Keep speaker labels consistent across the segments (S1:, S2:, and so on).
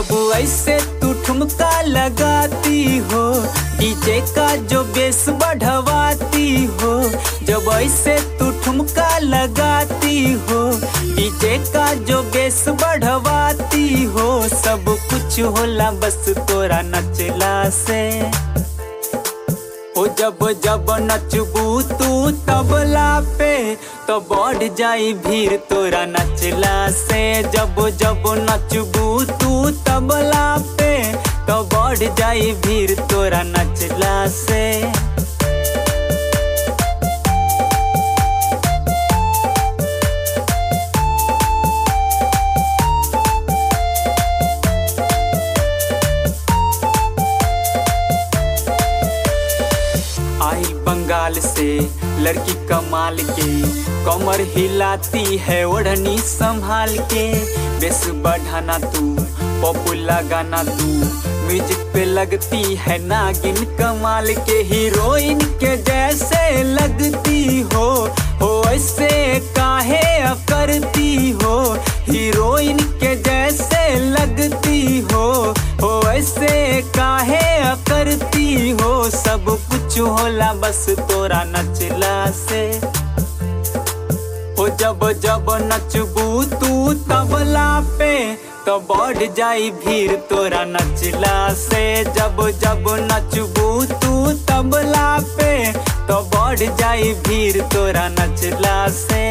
S1: जब ऐसे तू ठुमका लगाती हो, डीजे का जो बेस बढ़वाती हो। जब ऐसे तू ठुमका लगाती हो, डीजे का जो बेस बढ़वाती हो। सब कुछ होला बस तोरा नचला से। ओ जब जब नचबू तू तबला पे, तो बढ़ जाई भीड़ तोरा नचला से। जब जब नचबू तू तबला पे, तो बढ़ जाई भीड़ तोरा नचला से। आई बंगाल से लड़की कमाल के, कमर हिलाती है ओढ़नी संभाल के। बेस बढ़ाना तू, पॉपुलर लगाना तू, म्यूजिक पे लगती है नागिन कमाल के। हीरोइन के जैसे लगती हो ऐसे काहे करती हो। हीरोइन के जैसे लगती हो ऐसे काहे करती हो। सब कुछ होला बस तोरा नचला से। ओ जब जब नचबू तू तबला पे, तो बढ़ जाई भीड़ तोरा नचला से। जब जब नचबू तू तबला पे, तो बढ़ जाई भीड़ तोरा नचला से।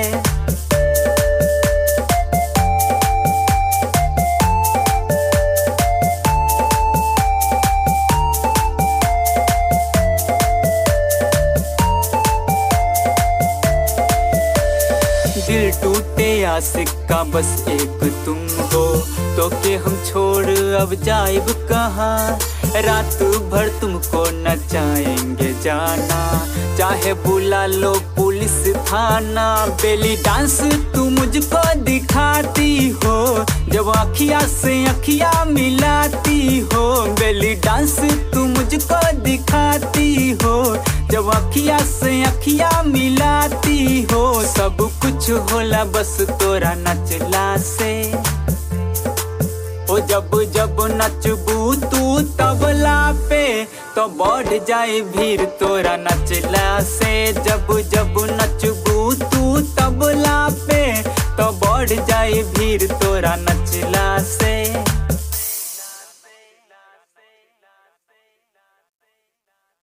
S1: दिल टूटे आशिक का बस एक तुम हो, तो के हम छोड़ अब जाइब कहाँ। रात भर तुमको नचाएंगे जाना, चाहे बुला लो पुलिस थाना। बेली डांस तू मुझको दिखाती हो, जब अखियाँ से अखियाँ मिलाती हो। बेली डांस तू मुझको दिखाती हो, जब अखियाँ से अखियाँ मिलाती हो। सब कुछ होला बस तोरा नचला से। ओ जब जब नचबू तू तबला पे, तो बढ़ जाए भीड़ तोरा नचला से। जब जब नचबू